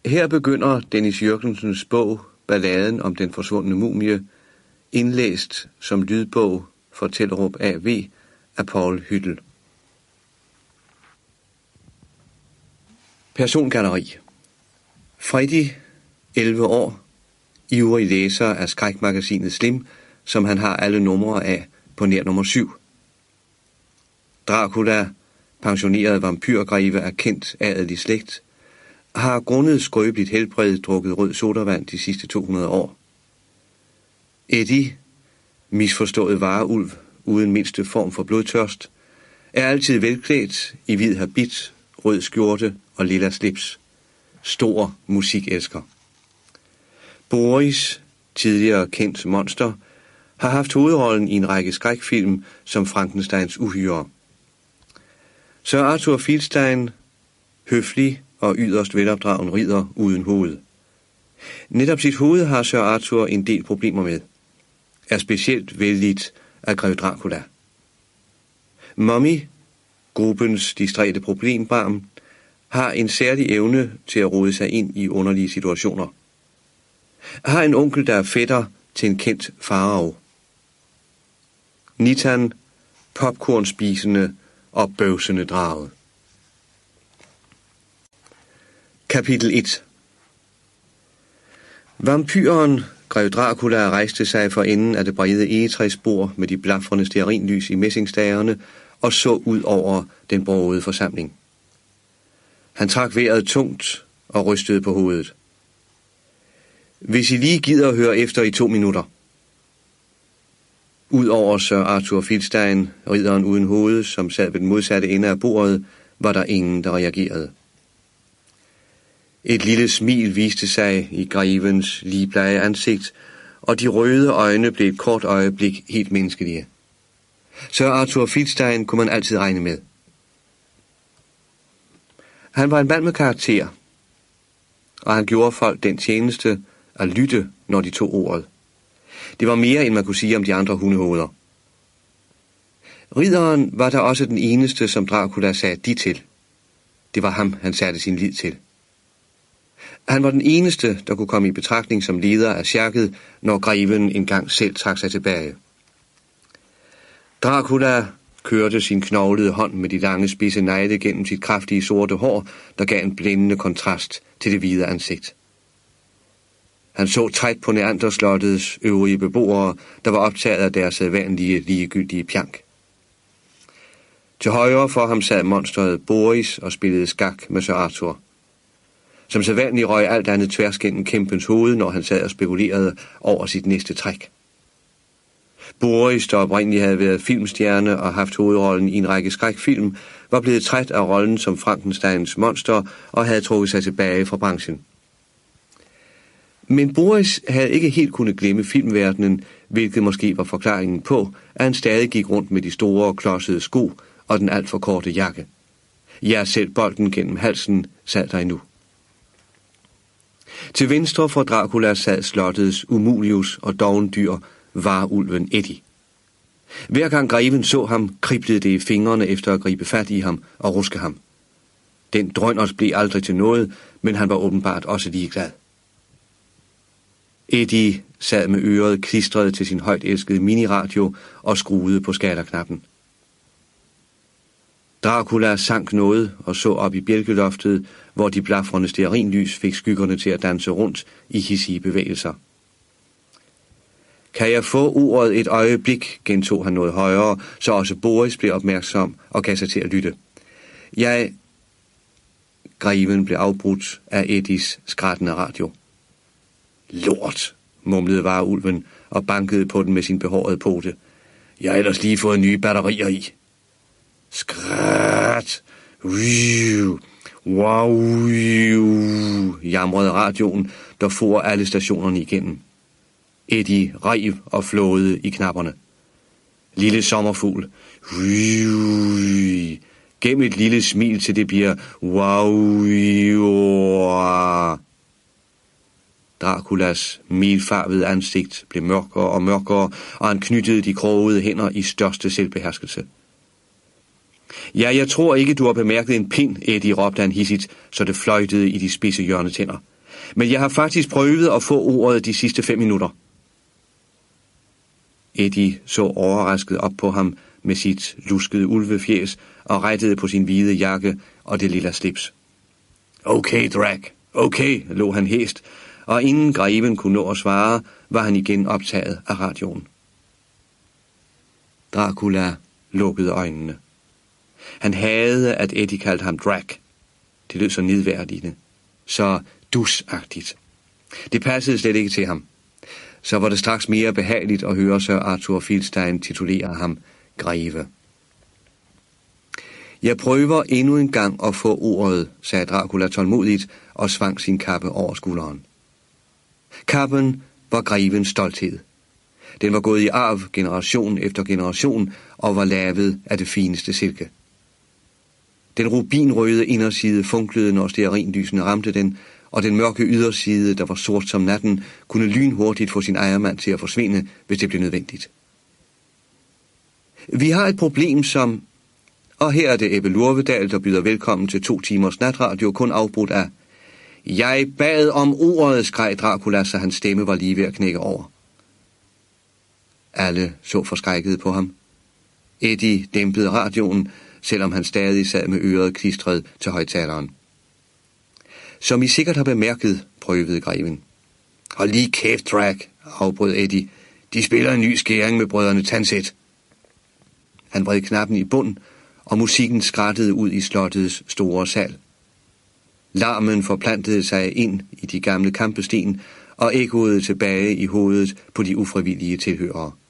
Her begynder Dennis Jürgensens bog Balladen om den forsvundne mumie, indlæst som lydbog for Tellerup A.V. af Paul Hyttel. Persongalleri. Freddy, 11 år, ivrig læser af skrækmagasinet Slim, som han har alle numre af på nær nummer 7. Dracula, pensioneret vampyrgreve af kendt adelig slægt, har grundet skrøbeligt helbred drukket rød sodavand de sidste 200 år. Eddie, misforstået vareulv uden mindste form for blodtørst, er altid velklædt i hvid habit, rød skjorte og lilla slips. Stor musikelsker. Boris, tidligere kendt monster, har haft hovedrollen i en række skrækfilm som Frankensteins uhyre. Sir Arthur Fieldstein, høflig og yderst velopdragen ridder uden hoved. Netop sit hoved har Sir Arthur en del problemer med. Er specielt vellidt af Grev Dracula. Mummy, gruppens distræte problembarn, har en særlig evne til at rode sig ind i underlige situationer. Har en onkel, der er fætter til en kendt farao. Nitan, popcornspisende og bøvsende drage. Kapitel 1. Vampyren Grev Dracula rejste sig for enden af det brede egetræsbord med de blafrende stearinlys i messingstagerne og så ud over den brogede forsamling. Han trak vejret tungt og rystede på hovedet. Hvis I lige gider at høre efter i 2 minutter. Udover Sir Arthur Fieldstein, ridderen uden hoved, som sad ved den modsatte ende af bordet, var der ingen, der reagerede. Et lille smil viste sig i grevens ligeblege ansigt, og de røde øjne blev et kort øjeblik helt menneskelige. Sir Arthur Fieldstein kunne man altid regne med. Han var en mand med karakter, og han gjorde folk den tjeneste at lytte, når de tog ordet. Det var mere, end man kunne sige om de andre hundehoveder. Ridderen var der også den eneste, som Dracula sagde de til. Det var ham, han satte sin lid til. Han var den eneste, der kunne komme i betragtning som leder af sjakket, når greven engang selv trak sig tilbage. Dracula kørte sin knoglede hånd med de lange spidse negle gennem sit kraftige sorte hår, der gav en blændende kontrast til det hvide ansigt. Han så træt på Neanderslottets øvrige beboere, der var optaget af deres sædvanlige ligegyldige pjank. Til højre for ham sad monsteret Boris og spillede skak med Sir Arthur. Som sædvanlig røg alt andet tværs gennem kæmpens hoved, når han sad og spekulerede over sit næste træk. Boris, der oprindeligt havde været filmstjerne og haft hovedrollen i en række skrækfilm, var blevet træt af rollen som Frankensteins monster og havde trukket sig tilbage fra branchen. Men Boris havde ikke helt kunnet glemme filmverdenen, hvilket måske var forklaringen på, at han stadig gik rundt med de store, klodsede sko og den alt for korte jakke. Ja, selv bolden gennem halsen sad der endnu. Til venstre for Dracula sad slottets Umulius og dovendyr varulven Eddie. Hver gang greven så ham, kriblede det i fingrene efter at gribe fat i ham og ruske ham. Den drønnert blev aldrig til noget, men han var åbenbart også ligeglad. Eddie sad med øret klistret til sin højt elskede miniradio og skruede på skalerknappen. Dracula sank noget og så op i bjælkeloftet, hvor de blafrende stearinlys fik skyggerne til at danse rundt i hidsige bevægelser. Kan jeg få ordet et øjeblik, gentog han noget højere, så også Boris blev opmærksom og gav sig til at lytte. Greven blev afbrudt af Eddies skrattende radio. Lort, mumlede varulven og bankede på den med sin behårede pote. Jeg har ellers lige fået nye batterier i. Skrat! Wow! Jamrede radioen, der for alle stationerne igennem. Eddie rev og flåede i knapperne. Lille sommerfugl. Gem et lille smil til det bliver wow. Draculas milfarvede ansigt blev mørkere og mørkere, og han knyttede de krogede hænder i største selvbeherskelse. Ja, jeg tror ikke, du har bemærket en pind, Eddie, råbte han hissigt, så det fløjtede i de spidse hjørnetænder. Men jeg har faktisk prøvet at få ordet de sidste 5 minutter. Eddie så overrasket op på ham med sit luskede ulvefjæs og rettede på sin hvide jakke og det lilla slips. Okay, Drac, okay, lå han hæst, og inden greven kunne nå at svare, var han igen optaget af radioen. Dracula lukkede øjnene. Han hadede, at Eddie kaldte ham Drac. Det lød så nedværdigende, så dusagtigt. Det passede slet ikke til ham. Så var det straks mere behageligt at høre Sir Arthur Fieldstein titulere ham greve. Jeg prøver endnu en gang at få ordet, sagde Dracula tålmodigt og svang sin kappe over skulderen. Kappen var grevens stolthed. Den var gået i arv generation efter generation og var lavet af det fineste silke. Den rubinrøde inderside funklede, når stearinlysene ramte den, og den mørke yderside, der var sort som natten, kunne lynhurtigt få sin ejermand til at forsvinde, hvis det blev nødvendigt. Vi har et problem, som... Og her er det Ebbe Lurvedal, der byder velkommen til 2 timers natradio, kun afbrudt af... Jeg bad om ordet, skreg Dracula, så hans stemme var lige ved at knække over. Alle så forskrækket på ham. Eddie dæmpede radioen, selvom han stadig sad med øret klistret til højtaleren. Som I sikkert har bemærket, prøvede greven. Hold lige kæft, Drac, afbrød Eddie. De spiller en ny skæring med brødrene Tanseth. Han vred knappen i bund, og musikken skrattede ud i slottets store sal. Larmen forplantede sig ind i de gamle kampesten og ekkoede tilbage i hovedet på de ufrivillige tilhørere.